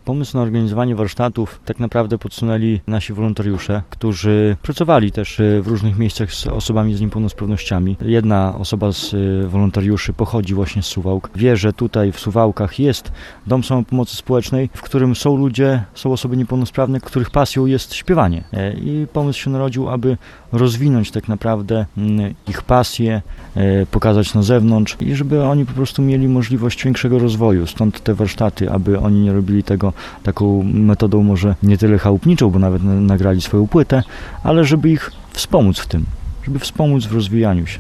Pomysł na organizowanie warsztatów tak naprawdę podsunęli nasi wolontariusze, którzy pracowali też w różnych miejscach z osobami z niepełnosprawnościami. Jedna osoba z wolontariuszy pochodzi właśnie z Suwałk. Wie, że tutaj w Suwałkach jest Dom Samopomocy Społecznej, w którym są ludzie, są osoby niepełnosprawne, których pasją jest śpiewanie. I pomysł się narodził, aby rozwinąć tak naprawdę ich pasję, pokazać na zewnątrz i żeby oni po prostu mieli możliwość większego rozwoju. Stąd te warsztaty, aby oni nie robili tego taką metodą może nie tyle chałupniczą, bo nawet nagrali swoją płytę, ale żeby ich wspomóc w tym, żeby wspomóc w rozwijaniu się.